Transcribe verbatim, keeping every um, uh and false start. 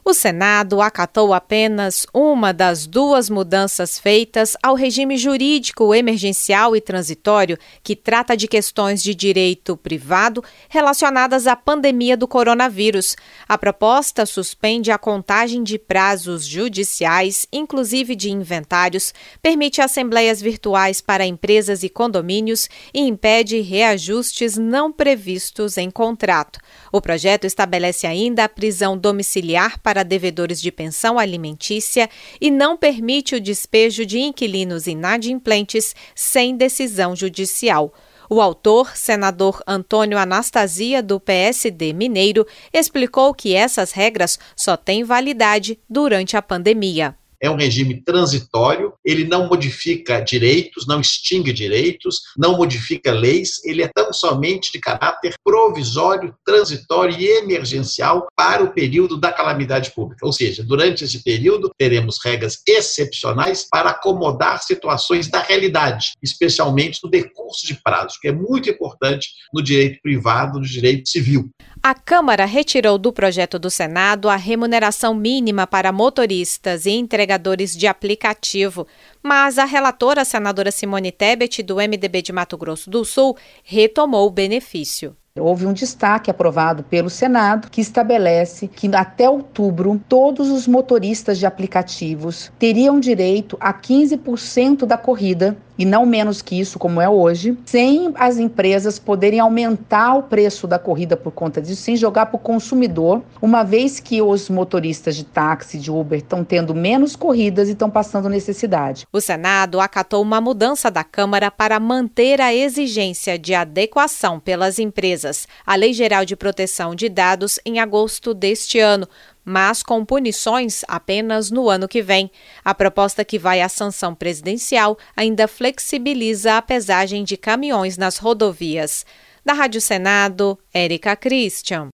O Senado acatou apenas uma das duas mudanças feitas ao regime jurídico emergencial e transitório que trata de questões de direito privado relacionadas à pandemia do coronavírus. A proposta suspende a contagem de prazos judiciais, inclusive de inventários, permite assembleias virtuais para empresas e condomínios e impede reajustes não previstos em contrato. O projeto estabelece ainda a prisão domiciliar para devedores de pensão alimentícia e não permite o despejo de inquilinos inadimplentes sem decisão judicial. O autor, senador Antônio Anastasia, do P S D mineiro, explicou que essas regras só têm validade durante a pandemia. É um regime transitório, ele não modifica direitos, não extingue direitos, não modifica leis, ele é tão somente de caráter provisório, transitório e emergencial para o período da calamidade pública. Ou seja, durante esse período teremos regras excepcionais para acomodar situações da realidade, especialmente no decurso de prazo, que é muito importante no direito privado, no direito civil. A Câmara retirou do projeto do Senado a remuneração mínima para motoristas e entregadores de aplicativo, mas a relatora, a senadora Simone Tebet, do M D B de Mato Grosso do Sul, retomou o benefício. Houve um destaque aprovado pelo Senado que estabelece que até outubro todos os motoristas de aplicativos teriam direito a quinze por cento da corrida e não menos que isso, como é hoje, sem as empresas poderem aumentar o preço da corrida por conta disso, sem jogar para o consumidor, uma vez que os motoristas de táxi, de Uber, estão tendo menos corridas e estão passando necessidade. O Senado acatou uma mudança da Câmara para manter a exigência de adequação pelas empresas à Lei Geral de Proteção de Dados em agosto deste ano, mas com punições apenas no ano que vem. A proposta que vai à sanção presidencial ainda flexibiliza a pesagem de caminhões nas rodovias. Da Rádio Senado, Érica Christian.